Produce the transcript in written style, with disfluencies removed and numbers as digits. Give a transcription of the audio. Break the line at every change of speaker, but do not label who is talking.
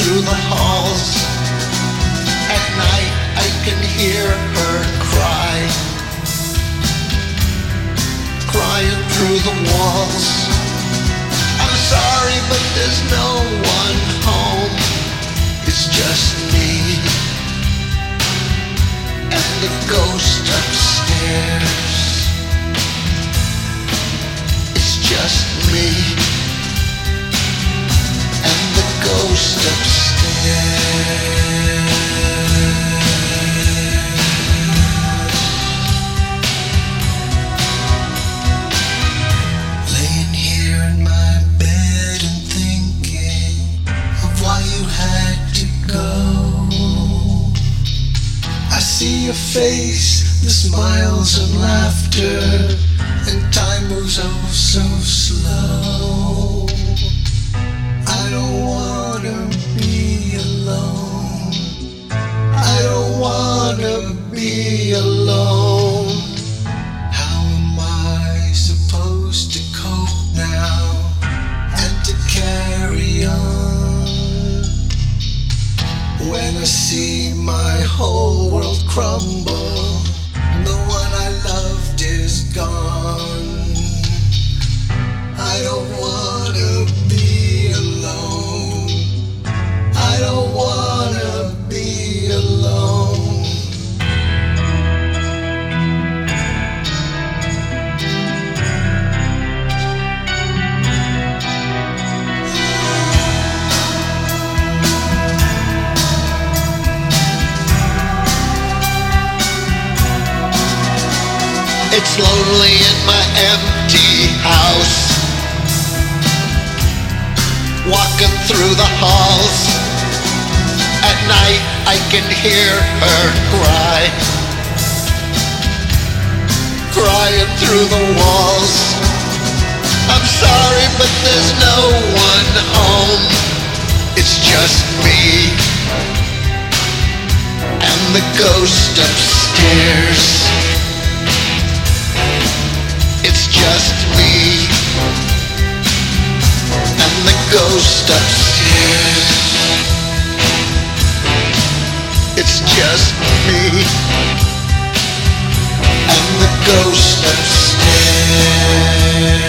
through the halls. At night I can hear her cry, crying through the walls. I'm sorry, but there's no one home. It's just me and the ghost upstairs. It's just me and the ghost upstairs. Laying here in my bed and thinking of why you had to go. I see your face, the smiles and laughter, and time moves oh so slow. I don't wanna be alone. I don't wanna be alone. How am I supposed to cope now and to carry on when I see my whole world crumble? The one I loved is gone. I don't wanna be alone. I don't wanna be alone. It's lonely in my empty house, walking through the halls. At night I can hear her cry, crying through the walls. I'm sorry, but there's no one home. It's just me and the ghost upstairs. It's just me and the ghost upstairs. It's just me and the ghost upstairs.